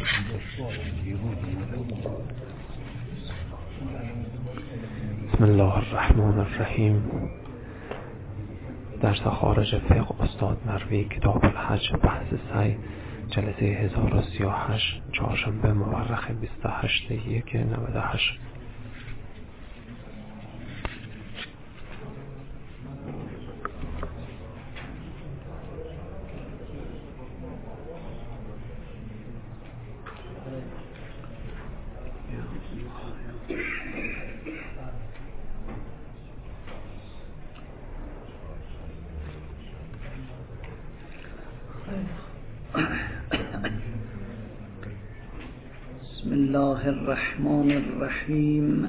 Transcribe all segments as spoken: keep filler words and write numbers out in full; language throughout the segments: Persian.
بسم الله الرحمن الرحیم. درس خارج فقه استاد مروی، کتاب الحج، بحث سعی، جلسه هزار و سی و هشت، چهارشنبه مورخ بیست و هشت یک نود و هشت. بسم الله الرحمن الرحیم.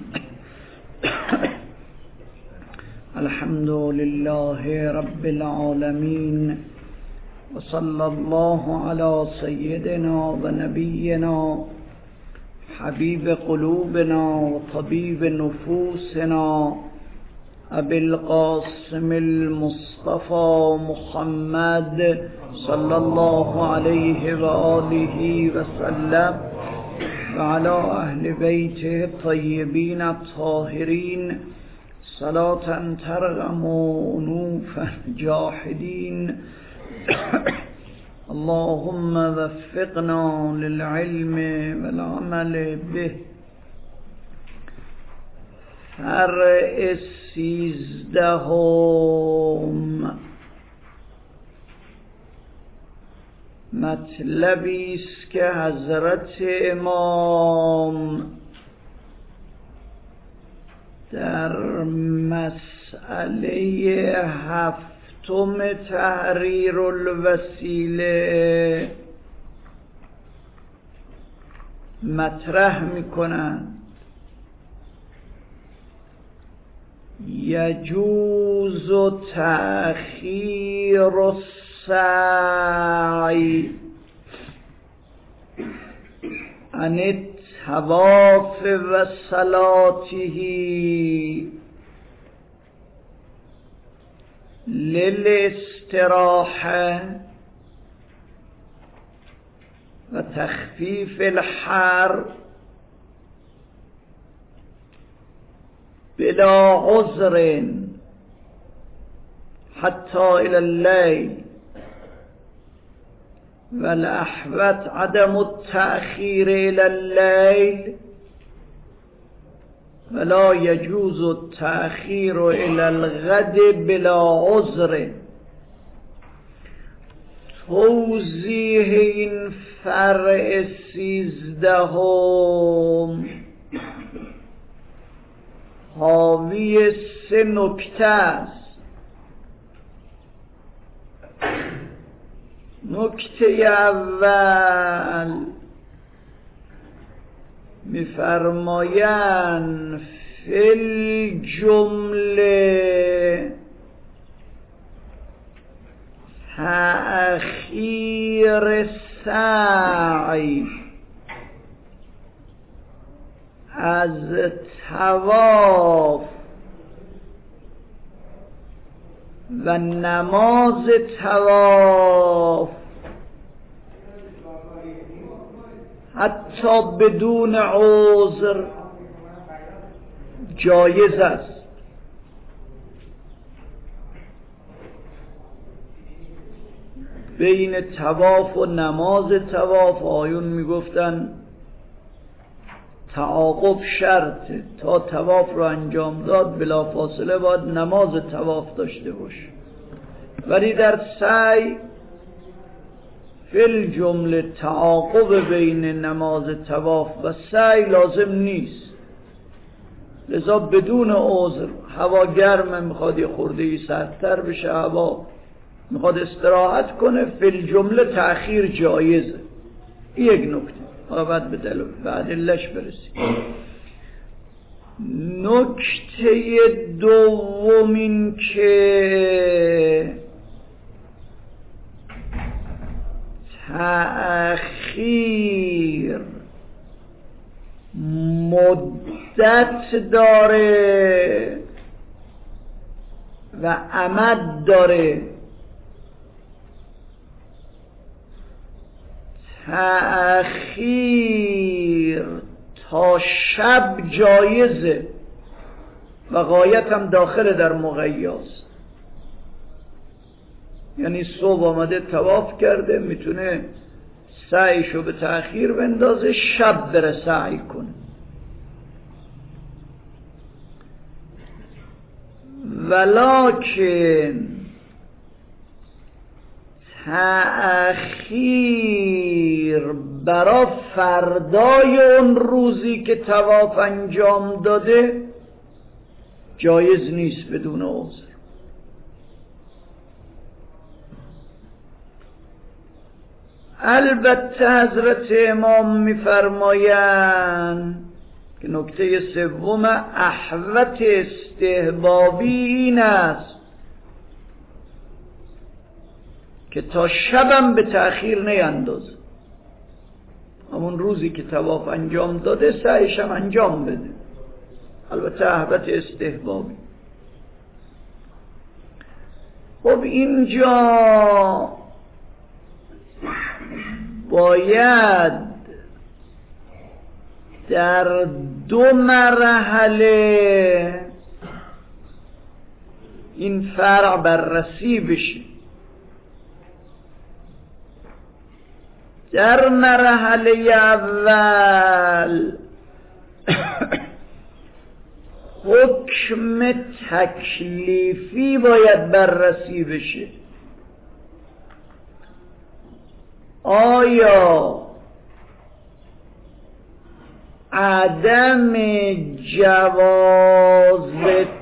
الحمد لله رب العالمین و صلی الله علی سیدنا و نبینا حبیب قلوبنا و طبیب نفوسنا ابی القاسم المصطفى محمد صلی الله علیه و آله و سلم و علی اهل بیت الطیبین الطاهرین صلاة ترغم انوف الجاحدین. اللهم وفقنا للعلم والعمل به. فرع سیزدهم مطلبی است که حضرت امام در مسئله هفتم تحریر الوسیله مطرح میکنند. یجوز تأخیر السعی عن الطواف و صلاته للاستراحة و تخفیف الحر بلا عذر حتى الى الليل، والاحوط عدم التأخير الى الليل ولا يجوز التأخير الى الغد بلا عذر. توضیح این فرع سیزدهم حاوی سه نکته است. نکته اول می‌فرمایند فی الجمله تأخیر سعی از طواف و نماز طواف حتی بدون عذر جایز است. بین طواف و نماز طواف آیون میگفتن تعاقب شرطه. تا طواف رو انجام داد بلا فاصله باید نماز طواف داشته باشه، ولی در سعی فی الجمله تعاقب بین نماز طواف و سعی لازم نیست. لذا بدون عذر، هوا گرمه میخواد یه خورده سردتر بشه، هوا میخواد استراحت کنه، فی الجمله تأخیر جایزه. یک نکته بعد به دل بعد لش برسیم. نکته دوم این که تأخیر مدت داره و امد داره. تأخیر تا شب جایزه و غایت هم داخل در مقیاس. یعنی صبح آمده طواف کرده، میتونه سعیشو به تأخیر بندازه، شب بره سعی کنه. ولکن تأخیر برای فردای اون روزی که طواف انجام داده جایز نیست بدون عذر. البته حضرت امام میفرمایند که نکته سوم احوط استحبابی این است که تا شبم به تأخیر نیندازه، همون روزی که طواف انجام داده سعیشم انجام بده. البته احوط استحبابی. خب اینجا باید در دو مرحله این فرع بررسی بشه. در مرحله اول حکم تکلیفی باید بررسی بشه. آیا عدم جواز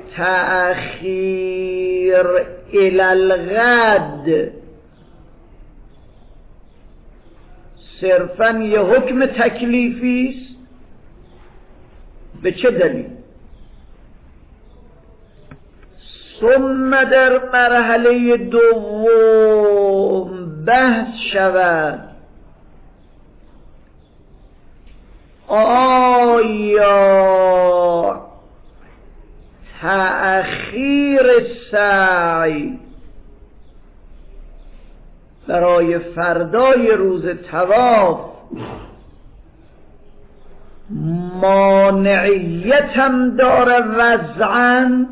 تأخیر الی الغد صرفاً یه حکم تکلیفی است؟ به چه دلیل؟ ثم در مرحله دوم بحث شود آیا تأخیر سعی برای فردای روز طواف مانعیت هم داره وضعاً،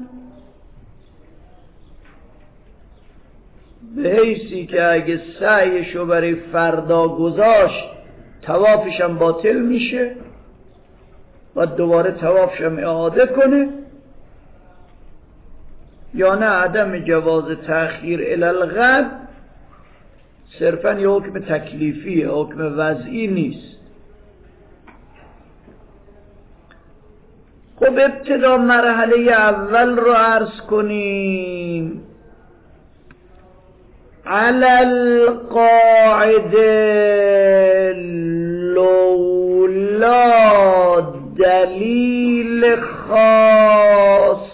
به حیثی که اگه سعیشو برای فردا گذاشت طوافش هم باطل میشه و دوباره طوافش هم اعاده کنه، یا نه عدم جواز تأخیر الی الغد صرفاً یه حکم تکلیفیه، حکم وضعی نیست. خب ابتدا مرحله اول رو عرض کنیم. علی القاعده لولا دلیل خاص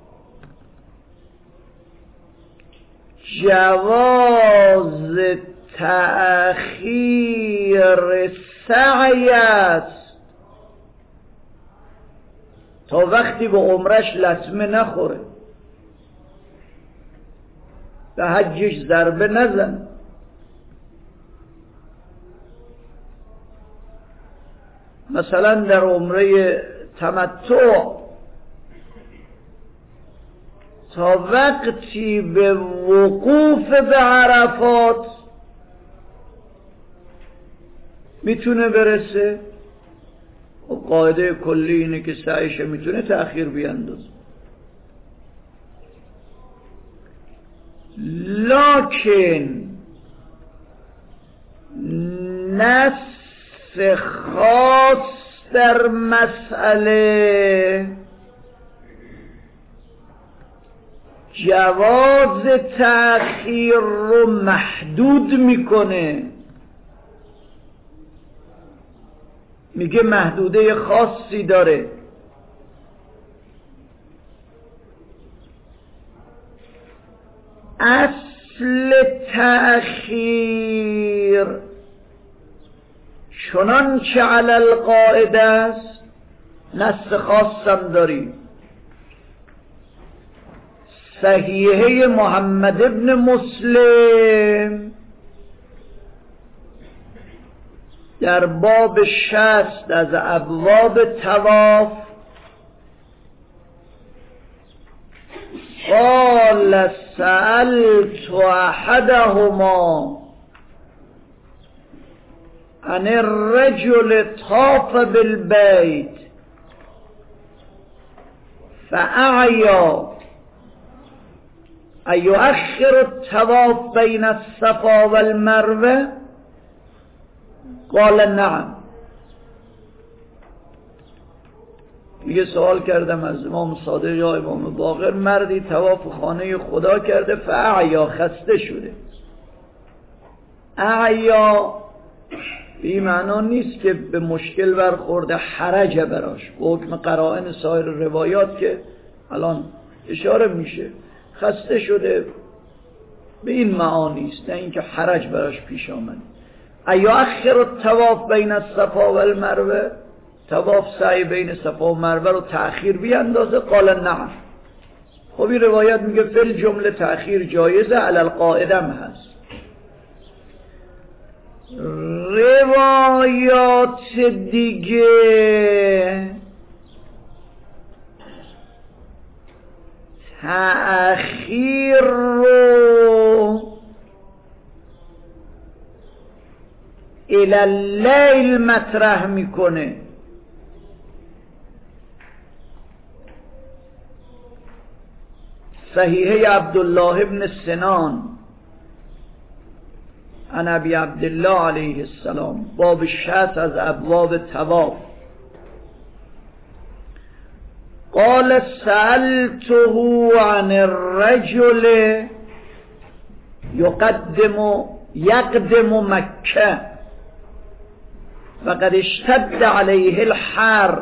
جواز تأخیر سعی است تا وقتی به عمرش لطمه نخوره، به حجش ضربه نزن. مثلا در عمره تمتع تا وقتی به وقوف به عرفات میتونه برسه، و قاعده کلی اینه که سعیش میتونه تأخیر بیندازه. لکن نص خاص در مسئله جواز تأخیر رو محدود میکنه، میگه محدوده خاصی داره. اصل تأخیر چنانچه علی القاعده است، نص خاصم داریم. صحیحه محمد ابن مسلم در باب شصت از ابواب طواف قال سألت احدهما عن الرجل طاف بالبيت فأعيا أيؤخر الطواف بين الصفا والمروة قال نعم. یه سوال کردم از امام صادق یا امام باقر، مردی طواف خانه خدا کرده فاعیا، خسته شده. اعیا به این معنا نیست که به مشکل برخورده، حرج براش به حکم قرائن سایر روایات که الان اشاره میشه، خسته شده به این معانی است، نه اینکه حرج براش پیش آمده. ایؤخر الطواف بین الصفا والمروه، طواف سعی بین صفا و مروه رو تأخیر بیاندازه؟ قال نعم. خب این روایت میگه فل جمله تأخیر جایزه، علی القاعده هست. روایات دیگه تأخیر رو الی اللیل مطرح میکنه. صحیحه عبدالله ابن سنان عن ابی عبدالله علیه السلام، باب شصت از ابواب طواف. قال سألته عن الرجل يقدم يقدم مكة فقد اشتد عليه الحر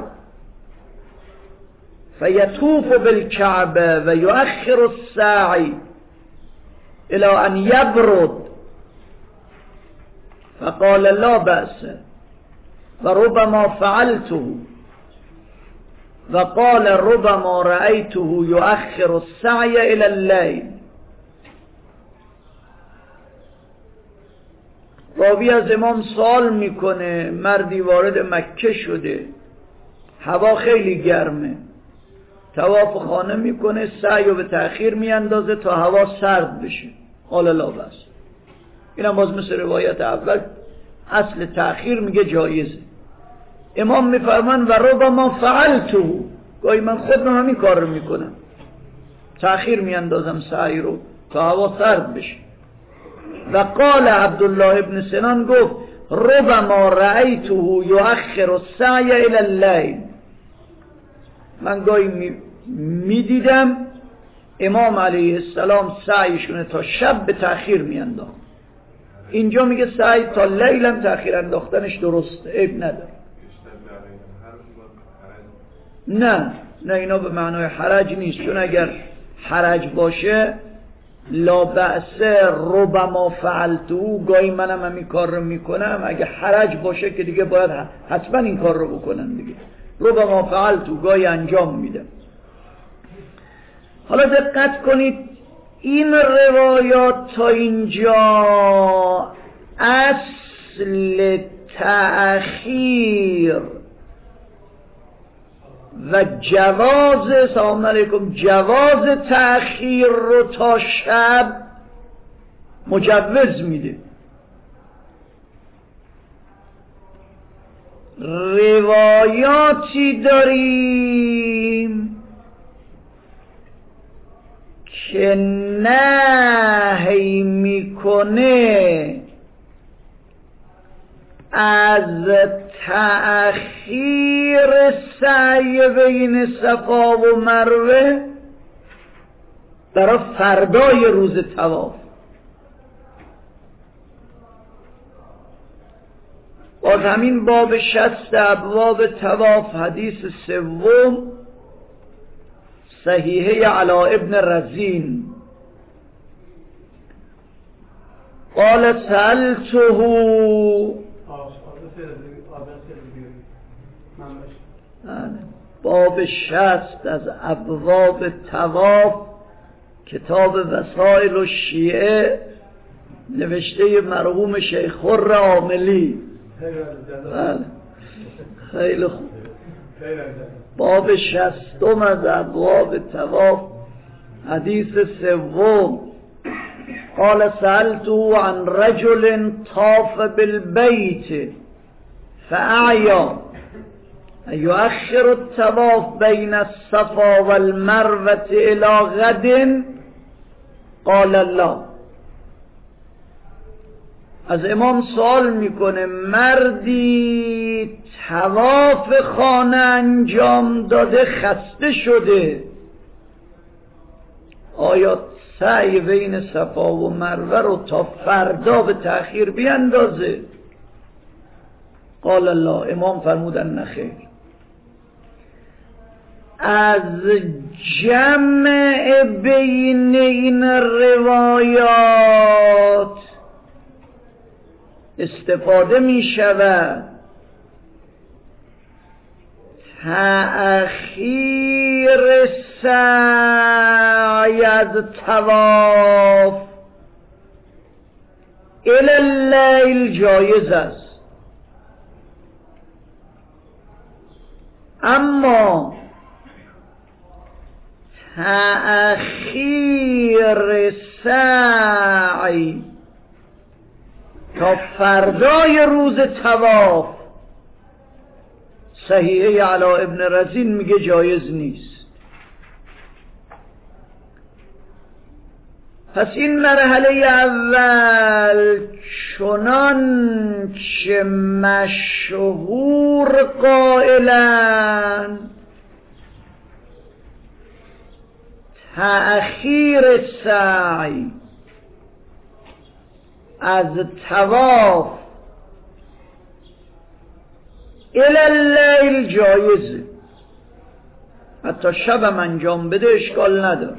فيطوف بالكعبة ويؤخر الساعي إلى أن يبرد، فقال لا بأس وربما فعلته، وقال ربما رأيته يؤخر السعي إلى الليل. راوی از امام سوال میکنه، مردی وارد مکه شده، هوا خیلی گرمه، طواف خانه میکنه، سعی رو به تأخیر میاندازه تا هوا سرد بشه. قال لا بس. این هم باز مثل روایت اول، اصل تأخیر میگه جایزه. امام میفرمان و ربما فعلته، گاهی من خودم همین کار رو میکنم، تأخیر میاندازم سعی رو تا هوا سرد بشه. و قال عبدالله ابن سنان گفت ربما رأیته یؤخر السعی الی اللیل، من گاهی میدیدم امام علیه السلام سعیشونه تا شب به تأخیر میانداخت. اینجا میگه سعی تا لیلم تأخیر انداختنش درسته، عیب نداره. نه نه اینا به معنای حرج نیست، چون اگر حرج باشه لا بأس ربما فعلتو، گاهی منم همین کار رو میکنم، اگه حرج باشه که دیگه باید حتما این کار رو بکنم دیگه. ربما فعلتو، گاهی انجام میدم. حالا دقت کنید، این روایات تا اینجا اصل تأخیر و جواز، سلام علیکم، جواز تأخیر رو تا شب مجوز میده. روایاتی داریم که نهی میکنه از تأخیر سعی بین صفا و مروه برای فردای روز طواف. باز همین باب شصت ابواب طواف، حدیث سوم، صحیحه علا ابن رزین. قال سألته، باب شصت از ابواب طواف، کتاب وسائل و شیعه، نوشته مرحوم شیخ خر عاملی خیلی خوب. باب شصتم از ابواب طواف، حدیث سوم. قال سألته عن رجل طاف بالبيت فأعيا يؤخر الطواف بين الصفا والمروة إلى غد قال لا. از امام سوال میکنه مردی طواف خانه انجام داده خسته شده، آیا سعی بین صفا و مروه رو تا فردا به تأخیر بیندازه؟ قال الله. امام فرمودن نخیر. از جمع بین این روایات استفاده می شود تأخیر سعی از طواف الی اللیل جایز است، اما تأخیر سعی تا فردای روز طواف صحیحه علا ابن رزین میگه جایز نیست. پس این مرحله اول چنان که مشهور قائلن تأخیر سعی از طواف الی اللیل جایزه، حتی شبم انجام بده اشکال نداره.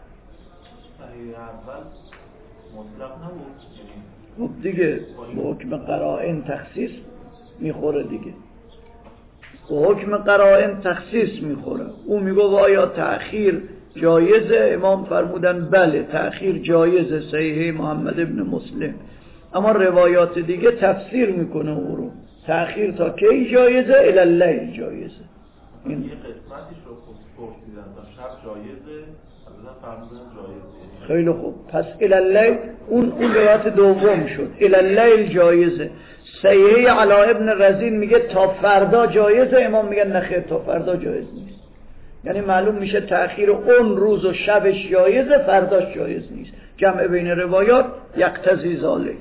خب دیگه به حکم قرائن تخصیص میخوره دیگه، به حکم قرائن تخصیص میخوره. او میگه آیا تأخیر جایزه؟ امام فرمودن بله تأخیر جایزه، صحیح محمد ابن مسلم. اما روایات دیگه تفسیر میکنه او رو، تأخیر تا کی جایزه؟ الی اللیل جایزه. این یه قسمتیش رو پرسیدن تا شب جایزه، مثلا فرمودن جایزه. خیلی خوب، پس الی اللیل اون اون روایت دوم شد، الی اللیل جایزه. صحیح علا ابن رزین میگه تا فردا جایزه، امام میگه نخیر تا فردا جایز نیست. یعنی معلوم میشه تأخیر اون روز و شبش جایزه، فرداش جایز نیست. جمع بین روایات یقتضی ذالک.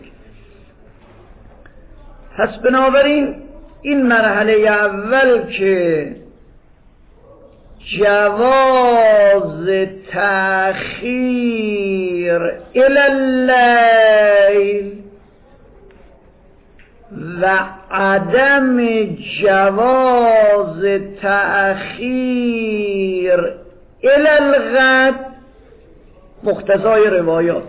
پس بنابراین این مرحله اول که جواز تأخیر الی اللیل و عدم جواز تأخیر الی الغد مقتضای روایات.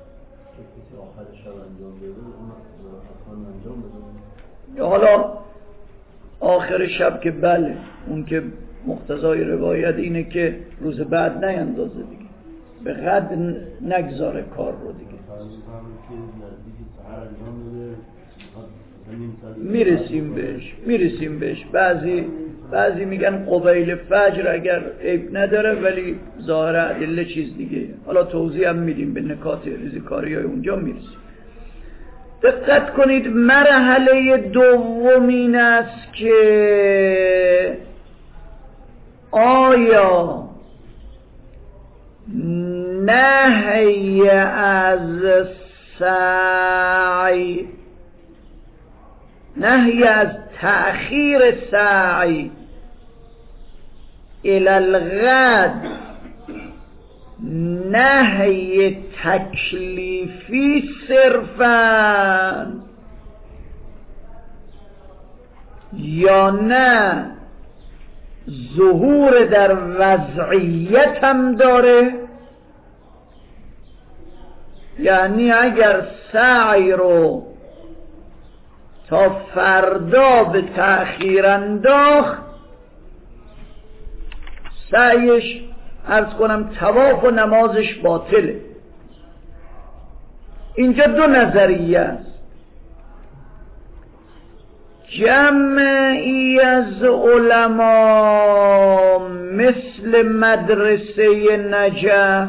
حالا آخر شب که بله، اون که مقتضای روایت اینه که روز بعد نیندازه دیگه، به غد نگذاره کار رو دیگه. میرسیم بهش میرسیم بهش بعضی بعضی میگن قبیل فجر اگر عیب نداره، ولی ظاهر ادله چیز دیگه. حالا توضیح هم میدیم به نکات ریزکاری های اونجا میرسیم. دقت کنید مرحله دوم این است که آیا نهی از سعی، نهی از تأخیر سعی الی الغد نهی تکلیفی صرفاً یا نه ظهور در وضعیت هم داره؟ یعنی اگر سعی رو تا فردا به تأخیر انداخت، سعیش عرض کنم طواف و نمازش باطله. اینجا دو نظریه است. جمعی از علما مثل مدرسه نجف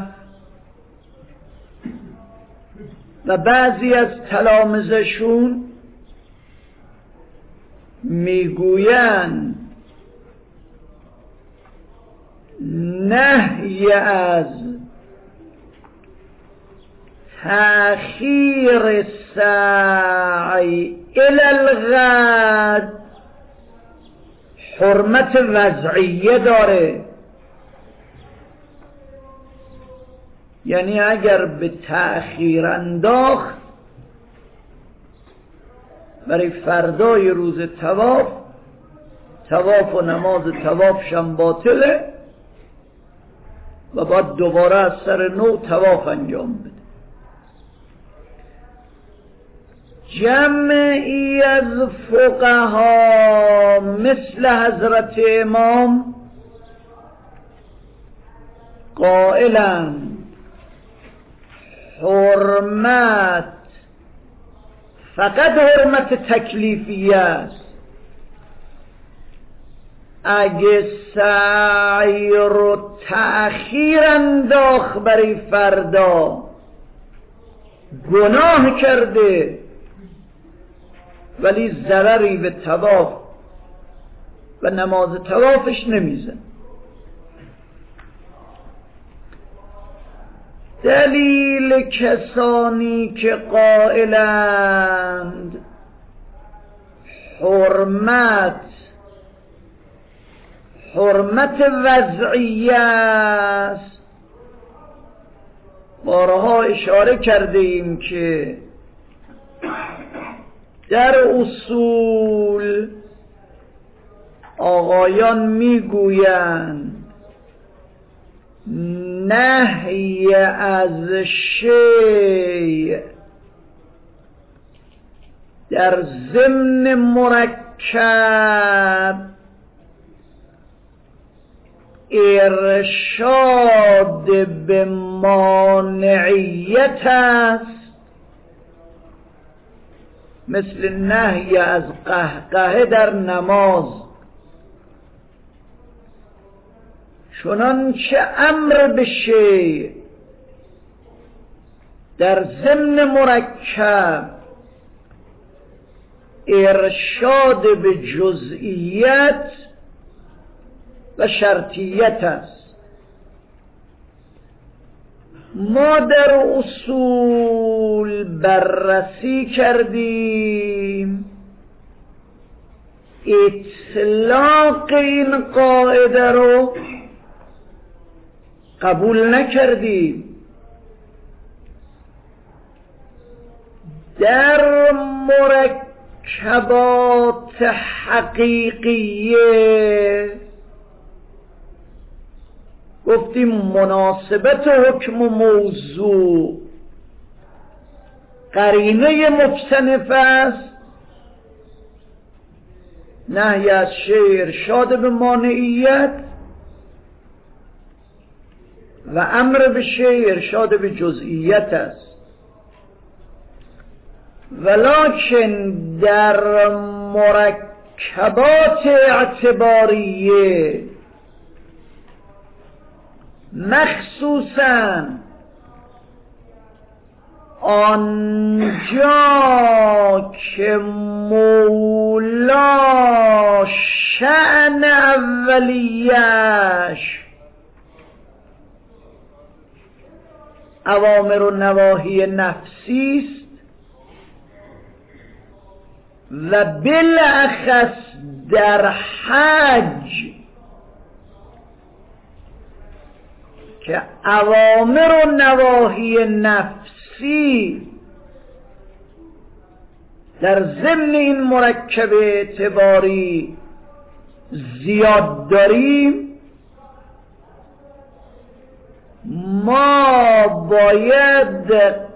و بعضی از تلامذه‌شون میگویند نهی از تأخیر سعی الی الغد حرمت وضعیه داره، یعنی اگر به تأخیر انداخت برای فردای روز طواف، طواف و نماز طوافش هم باطله و باید دوباره از سر نو طواف انجام بده. جمعی از فقها مثل حضرت امام قائلند حرمت فقط حرمت تکلیفیه است. اگه سعی رو تأخیر انداخت برای فردا گناه کرده، ولی ضرری به طواف و نماز طوافش نمیزن. دلیل کسانی که قائلند حرمت حرمت وضعیه است، بارها اشاره کرده ایم که در اصول آقایان میگویند نهی از شیء در ضمن مرکب ارشاد به مانعیت است، مثل نهی از قهقه در نماز، چنانچه امر به شیء در ضمن مرکب ارشاد به جزئیت و شرطیت است. ما در اصول بررسی کردیم اطلاق این قاعده رو قبول نکردیم. در مرکبات حقیقیه گفتیم مناسبت حکم و موضوع قرینه مکتنف است، نهی از شیء ارشاد به مانعیت و امر به شیء ارشاد به جزئیت است. ولکن در مرکبات اعتباریه مخصوصاً آنجا که مولا شأن اولیش اوامر و نواهی نفسی است و بالاخص در حج که اوامر و نواهی نفسی در ضمن این مرکب اعتباری زیاد داریم، ما باید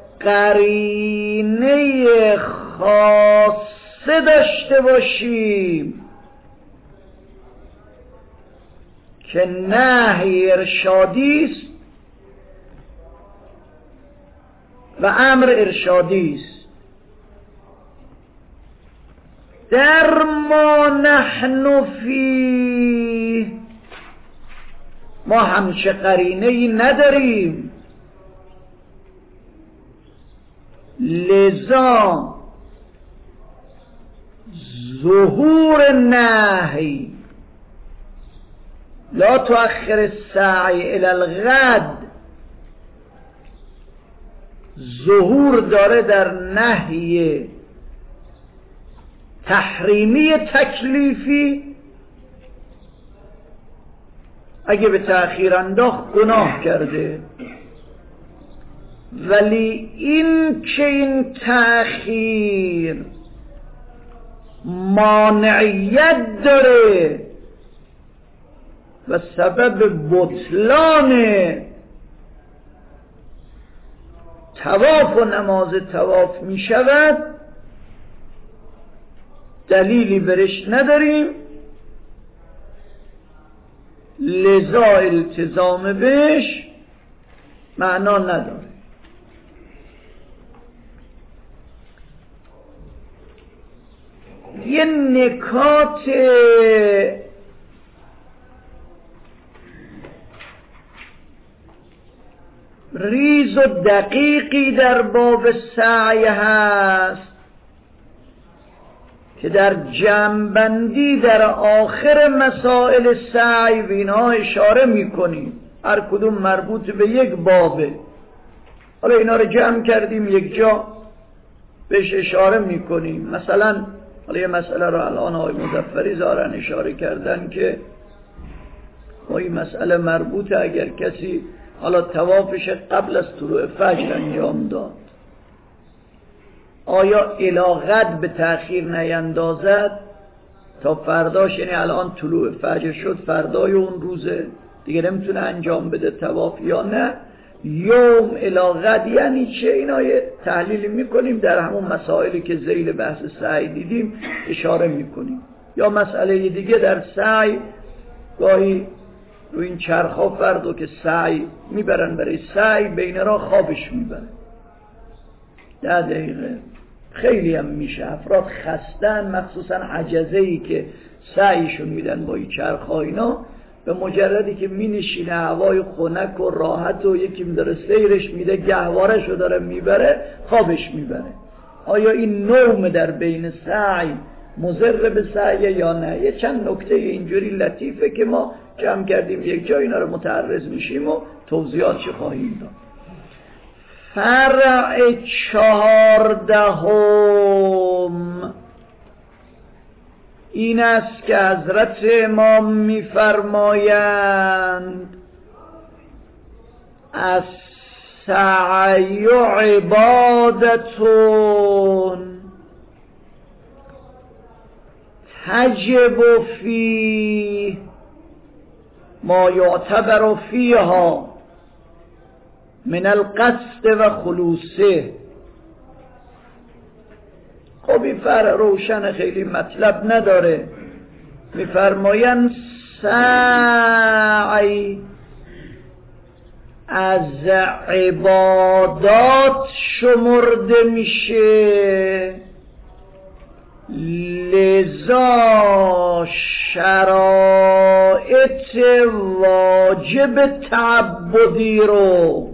قرینه خاصه داشته باشیم که نهی ارشادی است و امر ارشادی است. در ما نحن فی، ما همچه قرینه ای نداریم، لذا ظهور نهی لا تؤخر السعی الی الغد، ظهور داره در نهی تحریمی تکلیفی. اگه به تأخیر انداخت گناه کرده، ولی این که این تأخیر مانعیت داره و سبب بطلان طواف و نماز طواف می شود، دلیلی برش نداریم، لذا التزام بهش معنا نداره. یه نکات ریز و دقیقی در باب سعی هست که در جمع‌بندی در آخر مسائل سعی به اینها اشاره میکنیم، هر کدوم مربوط به یک بابه. حالا اینا رو جمع کردیم یک جا بهش اشاره میکنیم. مثلا حالا یه مسئله رو الان آقای مظفری ظاهرا اشاره کردن که با این مسئله مربوطه، اگر کسی حالا طوافش قبل از طلوع فجر انجام داد، آیا الی غد به تأخیر نیندازد تا فرداش؟ یعنی الان طلوع فجر شد، فردای اون روزه دیگه نمیتونه انجام بده طواف یا نه؟ یوم الی غد یعنی چه؟ اینا یه تحلیلی میکنیم، در همون مسائلی که ذیل بحث سعی دیدیم اشاره میکنیم. یا مسئله دیگه در سعی، گاهی رو این چرخا فردو که سعی میبرن برای سعی بین را خوابش میبرن ده دقیقه، خیلی هم میشه، افراد خستن، مخصوصا عجزه‌ای که سعیشون میدن با این چرخا اینا، به مجردی که می نشینه هوای خنک و راحت و یکی داره سیرش میده گهوارش رو داره میبره، خوابش میبره. آیا این نوم در بین سعی مضر به سعی یا نه؟ یه چند نکته اینجوری لطیفه که ما جمع کردیم یک جا، اینا رو متعرض میشیم و توضیحات چه خواهیم داد. فرع چهاردهم این است که حضرت امام می‌فرمایند از سعی عبادتون تجب فی ما یعتبر فیها من القصد و خلوصه. خب این فرع روشن، خیلی مطلب نداره. میفرمایند سعی از عبادات شمرده میشه، لذا شرایط واجب تعبدی رو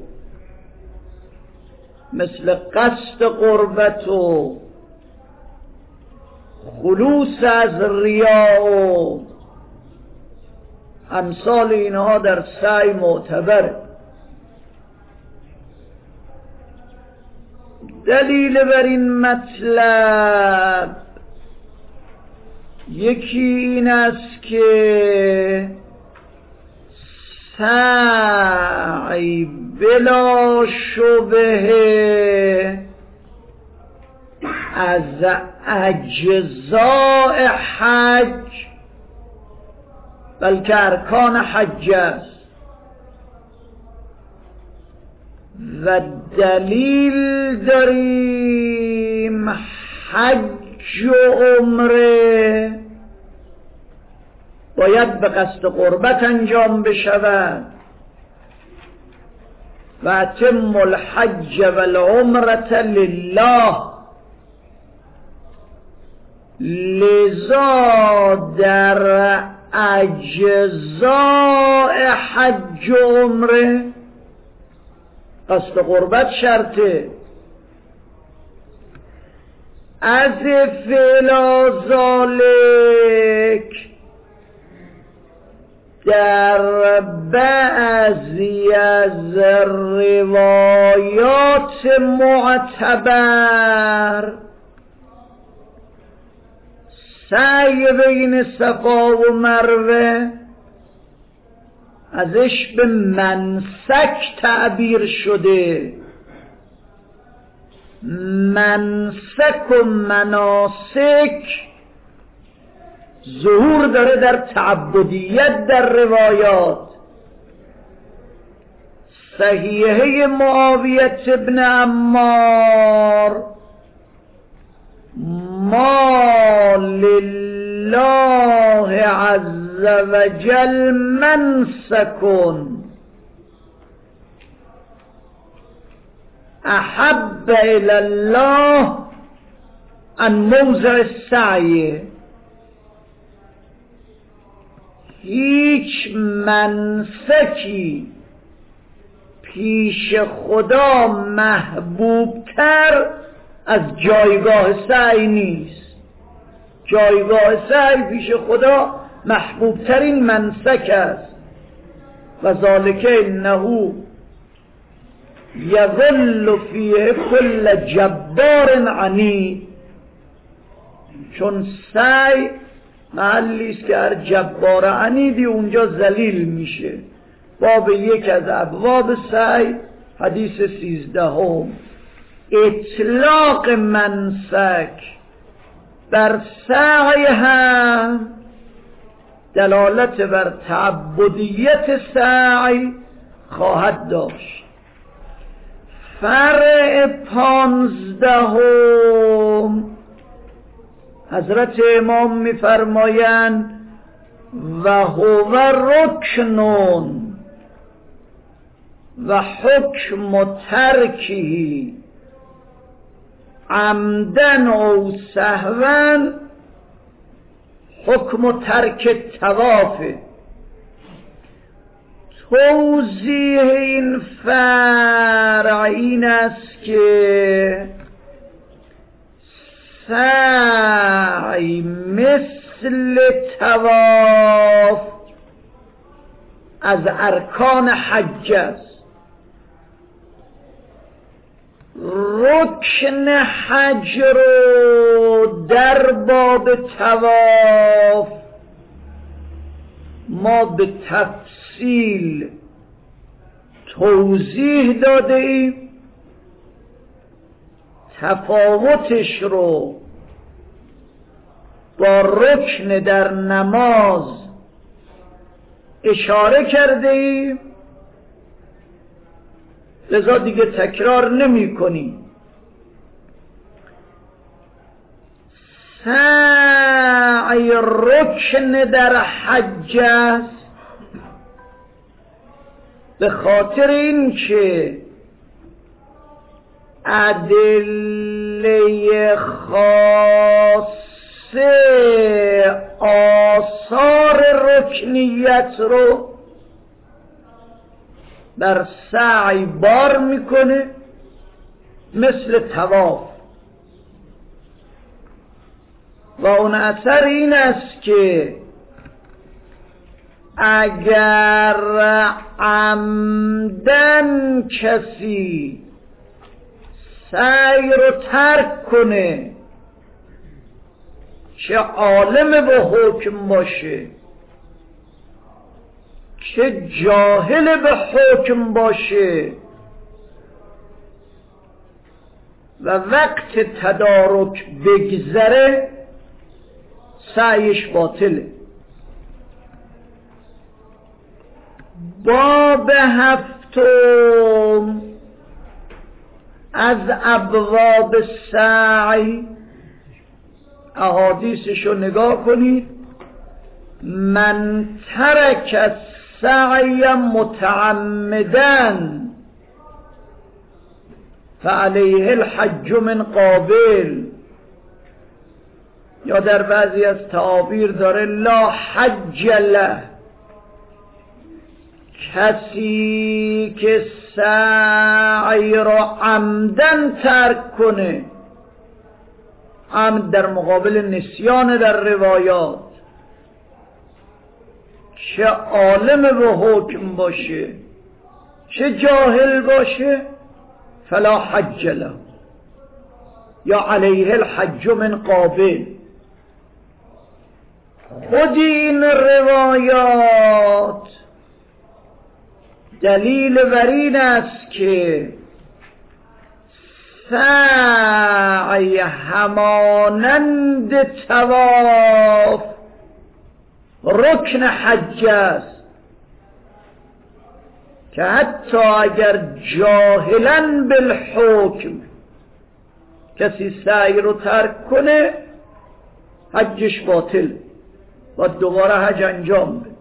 مثل قصد قربت و خلوص از ریا و امثال اینها در سعی معتبره. دلیل بر این مطلب یکی این است که سعی بلا شبهه از اجزاء حج بلکه ارکان حج است و دلیل داریم حج و عمره باید به قصد قربت انجام بشود و اتم الحج والعمرة لله. لذا در اجزاء حج و عمره قصد قربت شرطه. از فعل ذالک در بعضی از روایات معتبر سعی بین صفا و مروه ازش به منسک تعبیر شده. منسک و مناسک ظهور داره در تعبدیت در روایات. صحیحه معاویه ابن عمار ما لله عز وجل منسکن احب الى الله عن موضع السعی. هیچ منسکی پیش خدا محبوبتر از جایگاه سعی نیست. جایگاه سعی پیش خدا محبوبترین منسک است. و ذالک انه یظل فیه کل جبار عنید. چون سعی محلی است که هر جبار عنیدی اونجا ذلیل میشه. باب یک از ابواب سعی حدیث سیزدهم. اطلاق منسک بر سعی هم دلالت بر تعبدیت سعی خواهد داشت. فرع پانزدهم حضرت امام می‌فرمایند و هو رکنون و حکم ترکی عمدن او سهوا حکم ترک توافه. توضیح این فرع این است که سعی مثل طواف از ارکان حج است. رکن حج رو در باب طواف ما به تفصیل توضیح داده ایم. تفاوتش رو با رکن در نماز اشاره کرده ایم، لذا دیگه تکرار نمی کنیم. سعی رکن در حج است به خاطر این که ادله خاصه آثار رکنیت رو بر سعی بار میکنه مثل طواف. و اون اثر این است که اگر عمدن کسی سعی رو ترک کنه، چه عالم به حکم باشه چه جاهل به حکم باشه، و وقت تدارک بگذره سعیش باطله. باب هفتم از ابواب سعی، احادیثشو نگاه کنید. من ترک السعی متعمدن فعلیه الحج من قابل یا در بعضی از تعابیر داره لا حج له، کسی که سعی را عمدن ترک کنه، عمد در مقابل نسیان در روایات، چه عالم به حکم باشه چه جاهل باشه، فلا حج له یا علیه الحج من قابل. خود این روایات دلیل بر این است که سعی همانند طواف رکن حج است که حتی اگر جاهلاً بالحکم کسی سعی رو ترک کنه حجش باطل و دوباره حج انجام بده.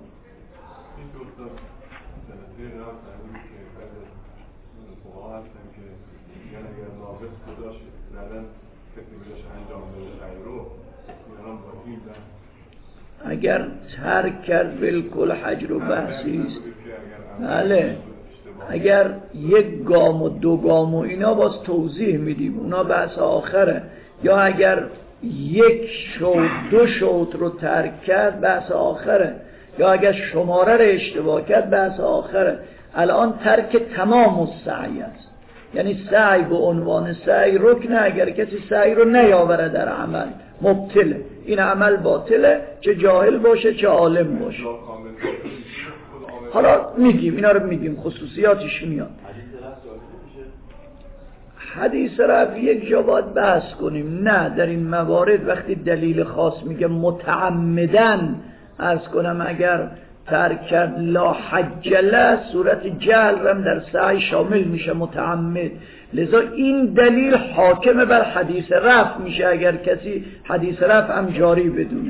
اگر ترک کرد بالکل حج رو بحثی است. بله اگر یک گام و دو گام و اینا باز توضیح میدیم، اونا بحث آخره. یا اگر یک شوط دو شوط رو ترک کرد بحث آخره، یا اگر شماره رو اشتباه کرد بحث آخره. الان ترک تمام السعی است، یعنی سعی به عنوان سعی رکنه، اگر کسی سعی رو نیاوره در عمل مبتله، این عمل باطله، چه جاهل باشه چه عالم باشه. حالا میگیم اینا رو میگیم خصوصیاتش میاد. حدیث رفع یک جا باید بحث کنیم. نه در این موارد وقتی دلیل خاص میگه متعمدن، عرض کنم اگر ترک کرد لا حج له، صورت جهل هم در سعی شامل میشه متعمد، لذا این دلیل حاکم بر حدیث رفع میشه اگر کسی حدیث رفع هم جاری بدونه.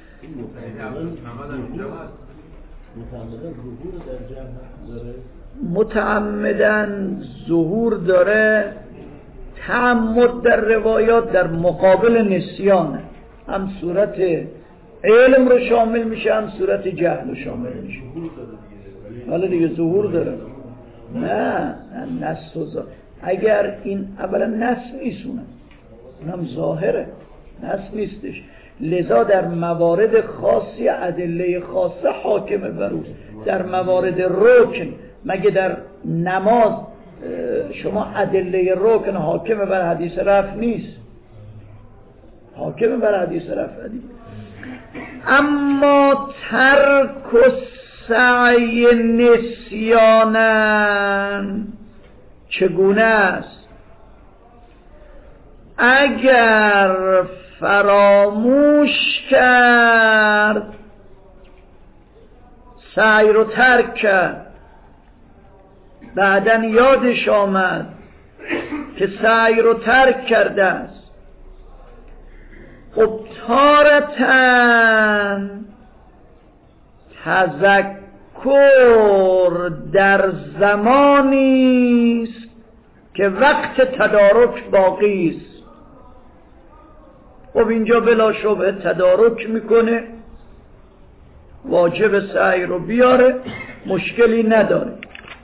متعمدن ظهور داره، تعمد در روایات در مقابل نسیانه، هم صورت علم رو شامل میشه هم صورت جهل رو شامل میشه. حالا دیگه ظهور داره. نه نص و ظاهر. اگر این اولا نص نیستونه، اونم ظاهره، نص نیستش، لذا در موارد خاصی ادله خاصه حاکم بر اوست. در موارد رکن مگه در نماز شما ادله رکن حاکم بر حدیث رفع نیست؟ حاکم بر حدیث رفع دید. اما ترک و سعی نسیانن چگونه است؟ اگر فراموش کرد، سعی رو ترک کرد، بعدن یادش آمد که سعی رو ترک کرده است، خب تارتن تذکر در زمانی است که وقت تدارک باقی است. خب اینجا بلا شبهه تدارک میکنه، واجب سعی رو بیاره، مشکلی نداره.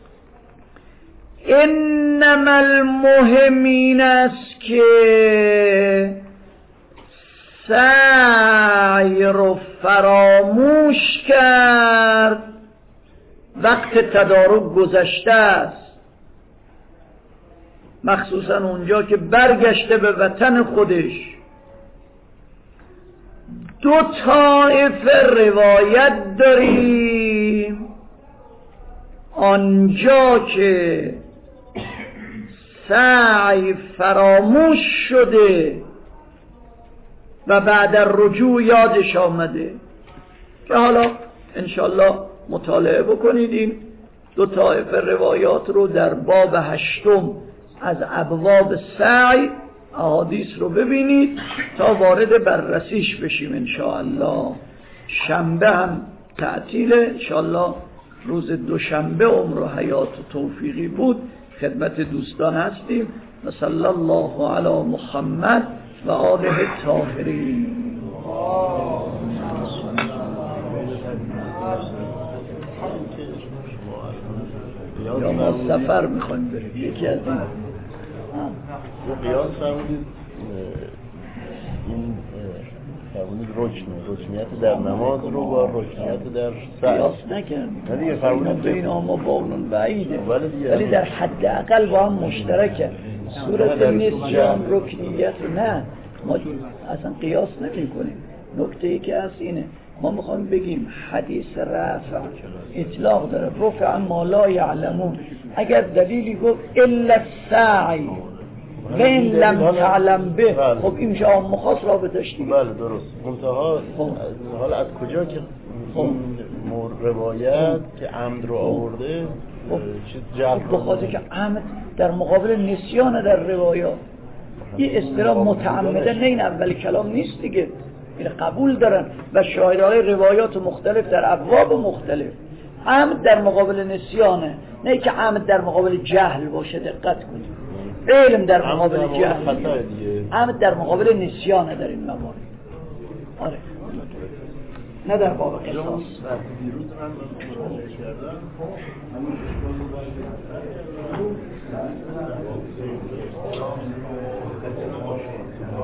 انما المهم این است که سعی رو فراموش کرد، وقت تدارک گذشته است، مخصوصا اونجا که برگشته به وطن خودش. دو طایفه روایت داریم، آنجا که سعی فراموش شده و بعد رجوع یادش آمده، که حالا انشالله مطالعه بکنید این دو طایفه روایات رو در باب هشتم از ابواب سعی احادیث رو ببینید تا وارد بررسیش بشیم انشاءالله. شنبه هم تعطیله، انشاءالله روز دوشنبه عمر و حیات و توفیقی بود. خدمت دوستان هستیم و صلی الله علی محمد و آله الطاهرین. ما سفر میخوایم بریم یکی از این رو قیاس فرمودید این فرمودید رکنه رکنیت در نماز رو با رکنیت در سعی قیاس نکردیم نه دیگه فرمودید بین ما باقلون بعیده ولی ولی در حد اقل با هم مشترکه صورت نسیان رکنیت نه ما اصلا قیاس نمی کنیم. نکته ای که هست اینه ما میخوایم بگیم حدیث رفع اطلاق داره رفع ما لا یعلمون اگر دلیلی گفت الا السعی و این لم تعلم به خب این میشه عام خاص رابطش دیگه. بله درست. منتها حالا از کجا که روایت که عمد رو آورده چیز جلب بخاطر که عمد در مقابل نسیان در روایات این اصطلاح متعمده نه این اول کلام نیست دیگه این قبول دارن و شاهدهای روایات مختلف در ابواب مختلف عمد در مقابل نسیانه نه که عمد در مقابل جهل باشه. دقت کنید علم در مقابل جهل عمد در مقابل نسیانه در این موارد. آره نه در باب قصاص. دیروز من مشاهده کردم همون اشکال